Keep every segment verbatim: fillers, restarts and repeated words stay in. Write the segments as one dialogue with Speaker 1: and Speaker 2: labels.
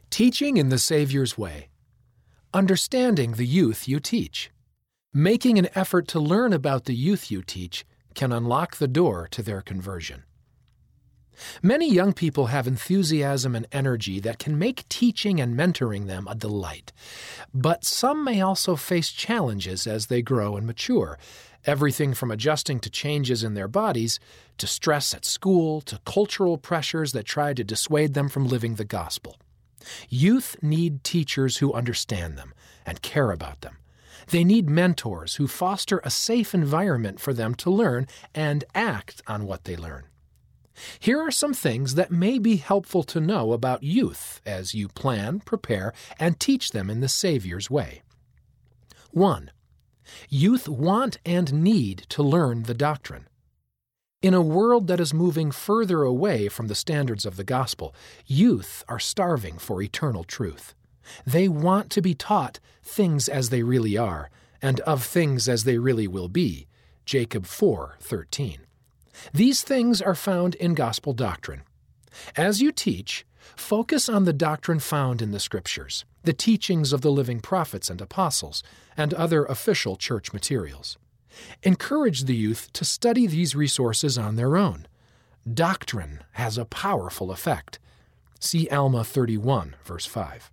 Speaker 1: Teaching in the Savior's way. Understanding the youth you teach. Making an effort to learn about the youth you teach can unlock the door to their conversion. Many young people have enthusiasm and energy that can make teaching and mentoring them a delight. But some may also face challenges as they grow and mature, everything from adjusting to changes in their bodies, to stress at school, to cultural pressures that try to dissuade them from living the gospel. Youth need teachers who understand them and care about them. They need mentors who foster a safe environment for them to learn and act on what they learn. Here are some things that may be helpful to know about youth as you plan, prepare, and teach them in the Savior's way. one. Youth want and need to learn the doctrine. In a world that is moving further away from the standards of the gospel, youth are starving for eternal truth. They want to be taught things as they really are, and of things as they really will be. Jacob four thirteen. These things are found in gospel doctrine. As you teach, focus on the doctrine found in the Scriptures, the teachings of the living prophets and apostles, and other official church materials. Encourage the youth to study these resources on their own. Doctrine has a powerful effect. See Alma thirty-one, verse five.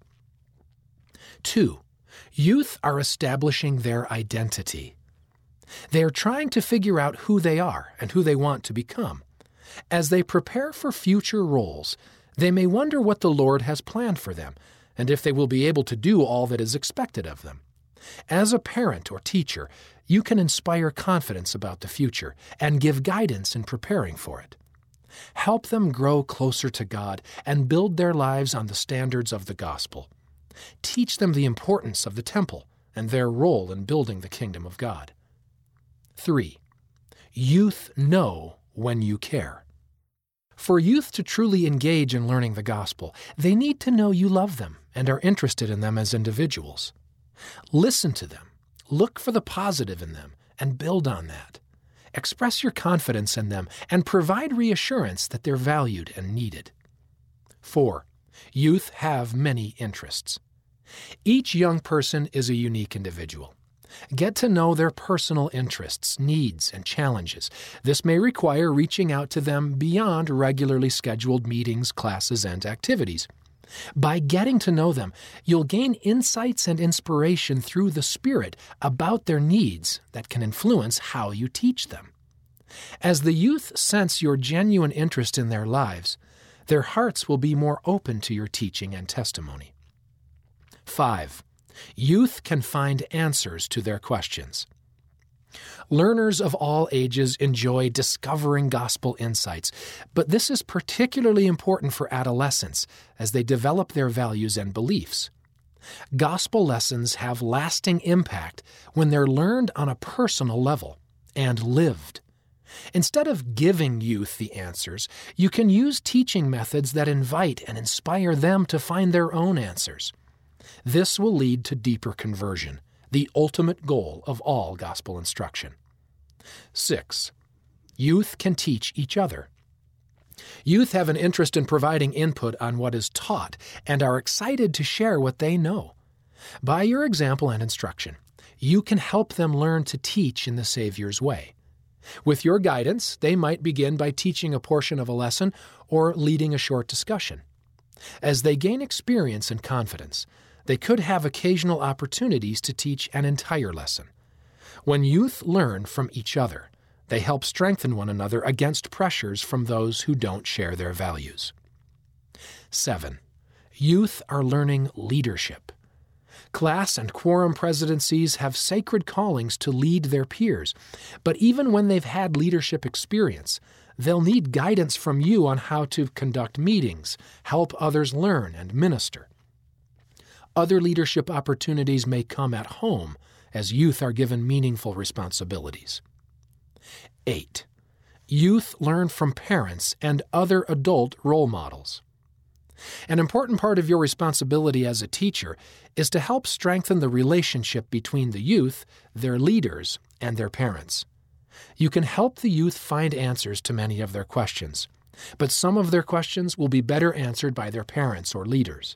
Speaker 1: two. Youth are establishing their identity. They are trying to figure out who they are and who they want to become. As they prepare for future roles, they may wonder what the Lord has planned for them and if they will be able to do all that is expected of them. As a parent or teacher, you can inspire confidence about the future and give guidance in preparing for it. Help them grow closer to God and build their lives on the standards of the gospel. Teach them the importance of the temple and their role in building the kingdom of God. three. Youth know when you care. For youth to truly engage in learning the gospel, they need to know you love them and are interested in them as individuals. Listen to them, look for the positive in them, and build on that. Express your confidence in them and provide reassurance that they're valued and needed. four. Youth have many interests. Each young person is a unique individual. Get to know their personal interests, needs, and challenges. This may require reaching out to them beyond regularly scheduled meetings, classes, and activities. By getting to know them, you'll gain insights and inspiration through the Spirit about their needs that can influence how you teach them. As the youth sense your genuine interest in their lives, their hearts will be more open to your teaching and testimony. five. Youth can find answers to their questions. Learners of all ages enjoy discovering gospel insights, but this is particularly important for adolescents as they develop their values and beliefs. Gospel lessons have lasting impact when they're learned on a personal level and lived. Instead of giving youth the answers, you can use teaching methods that invite and inspire them to find their own answers. This will lead to deeper conversion, the ultimate goal of all gospel instruction. six. Youth can teach each other. Youth have an interest in providing input on what is taught and are excited to share what they know. By your example and instruction, you can help them learn to teach in the Savior's way. With your guidance, they might begin by teaching a portion of a lesson or leading a short discussion. As they gain experience and confidence, they could have occasional opportunities to teach an entire lesson. When youth learn from each other, they help strengthen one another against pressures from those who don't share their values. seven. Youth are learning leadership. Class and quorum presidencies have sacred callings to lead their peers, but even when they've had leadership experience, they'll need guidance from you on how to conduct meetings, help others learn, and minister. Other leadership opportunities may come at home as youth are given meaningful responsibilities. eight. Youth learn from parents and other adult role models. An important part of your responsibility as a teacher is to help strengthen the relationship between the youth, their leaders, and their parents. You can help the youth find answers to many of their questions, but some of their questions will be better answered by their parents or leaders.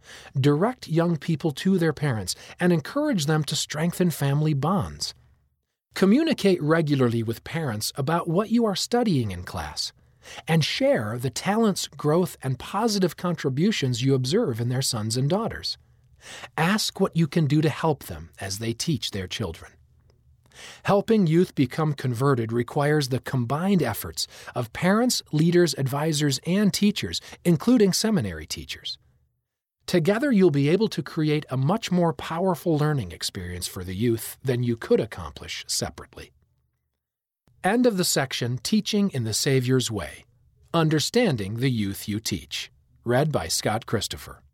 Speaker 1: Direct young people to their parents and encourage them to strengthen family bonds. Communicate regularly with parents about what you are studying in class, and share the talents, growth, and positive contributions you observe in their sons and daughters. Ask what you can do to help them as they teach their children. Helping youth become converted requires the combined efforts of parents, leaders, advisors, and teachers, including seminary teachers. Together, you'll be able to create a much more powerful learning experience for the youth than you could accomplish separately. End of the section, Teaching in the Savior's Way. Understanding the Youth You Teach. Read by Scott Christopher.